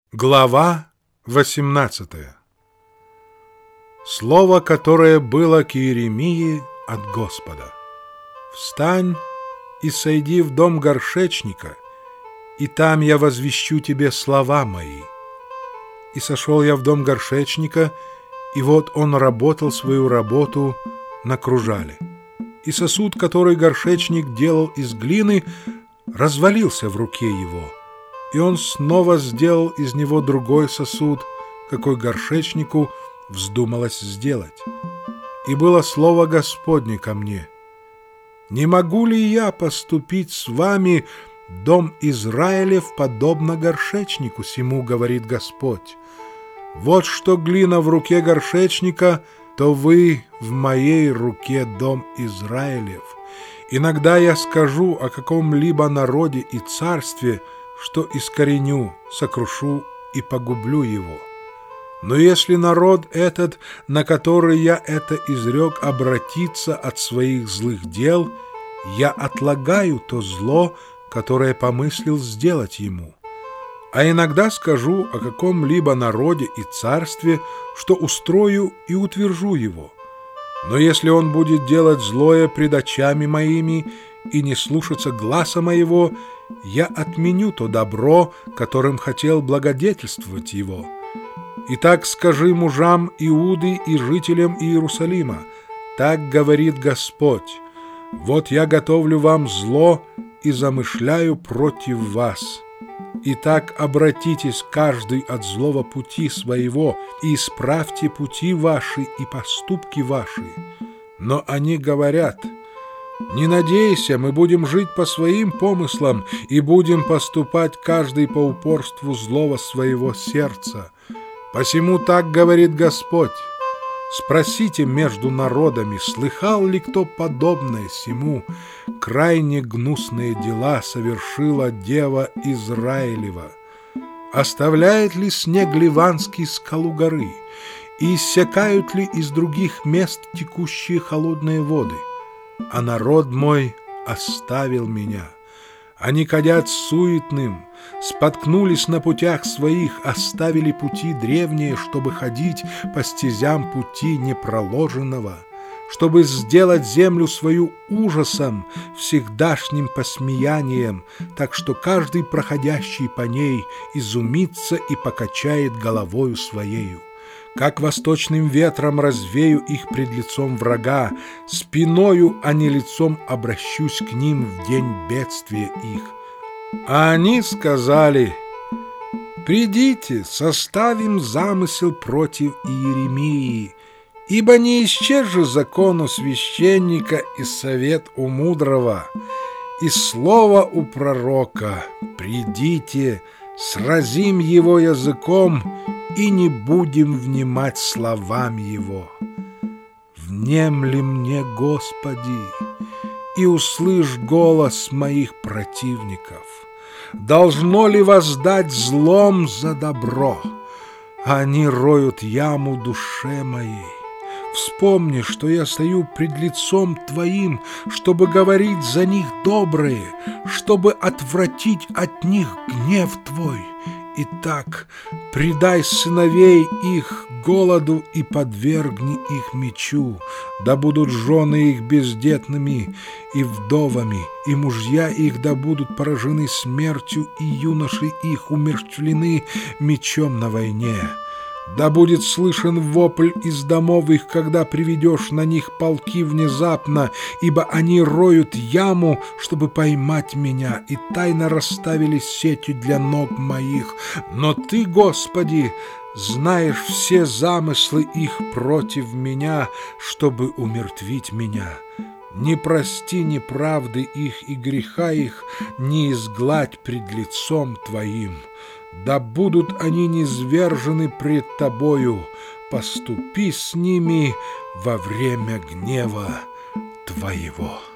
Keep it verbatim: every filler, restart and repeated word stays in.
Глава восемнадцатая. Слово, которое было к Иеремии от Господа. «Встань и сойди в дом горшечника, и там я возвещу тебе слова мои». И сошел я в дом горшечника, и вот он работал свою работу на кружале. И сосуд, который горшечник делал из глины, развалился в руке его. И он снова сделал из него другой сосуд, какой горшечнику вздумалось сделать. И было слово Господне ко мне: «Не могу ли я поступить с вами, дом Израилев, подобно горшечнику сему, говорит Господь? Вот что глина в руке горшечника, то вы в моей руке, дом Израилев. Иногда я скажу о каком-либо народе и царстве, что искореню, сокрушу и погублю его. Но если народ этот, на который я это изрек, обратится от своих злых дел, я отлагаю то зло, которое помыслил сделать ему. А иногда скажу о каком-либо народе и царстве, что устрою и утвержу его. Но если он будет делать злое пред очами моими и не слушаться гласа моего, я отменю то добро, которым хотел благодетельствовать его. Итак, скажи мужам Иуды и жителям Иерусалима: так говорит Господь: вот я готовлю вам зло и замышляю против вас. Итак, обратитесь каждый от злого пути своего и исправьте пути ваши и поступки ваши. Но они говорят: не надейся, мы будем жить по своим помыслам и будем поступать каждый по упорству злого своего сердца. Посему так говорит Господь: спросите между народами, слыхал ли кто подобное сему? Крайне гнусные дела совершила дева Израилева. Оставляет ли снег ливанский скалу горы? И иссякают ли из других мест текущие холодные воды? А народ мой оставил меня. Они кадят суетным, споткнулись на путях своих, оставили пути древние, чтобы ходить по стезям пути непроложенного, чтобы сделать землю свою ужасом, всегдашним посмеянием, так что каждый проходящий по ней изумится и покачает головою своею. Как восточным ветром развею их пред лицом врага, спиною, а не лицом обращусь к ним в день бедствия их. А они сказали: придите, составим замысел против Иеремии, ибо не исчез же закон у священника и совет у мудрого, и слово у пророка: придите, сразим его языком и не будем внимать словам его. Внемли мне, Господи, и услышь голос моих противников. Должно ли воздать злом за добро? Они роют яму душе моей. Вспомни, что я стою пред лицом Твоим, чтобы говорить за них доброе, чтобы отвратить от них гнев Твой. Итак, предай сыновей их голоду и подвергни их мечу, да будут жены их бездетными и вдовами, и мужья их да будут поражены смертью, и юноши их умерщвлены мечом на войне. Да будет слышен вопль из домов их, когда приведешь на них полки внезапно, ибо они роют яму, чтобы поймать меня, и тайно расставили сетью для ног моих. Но Ты, Господи, знаешь все замыслы их против меня, чтобы умертвить меня. Не прости неправды их и греха их, не изгладь пред лицом Твоим. Да будут они низвержены пред Тобою, поступи с ними во время гнева Твоего.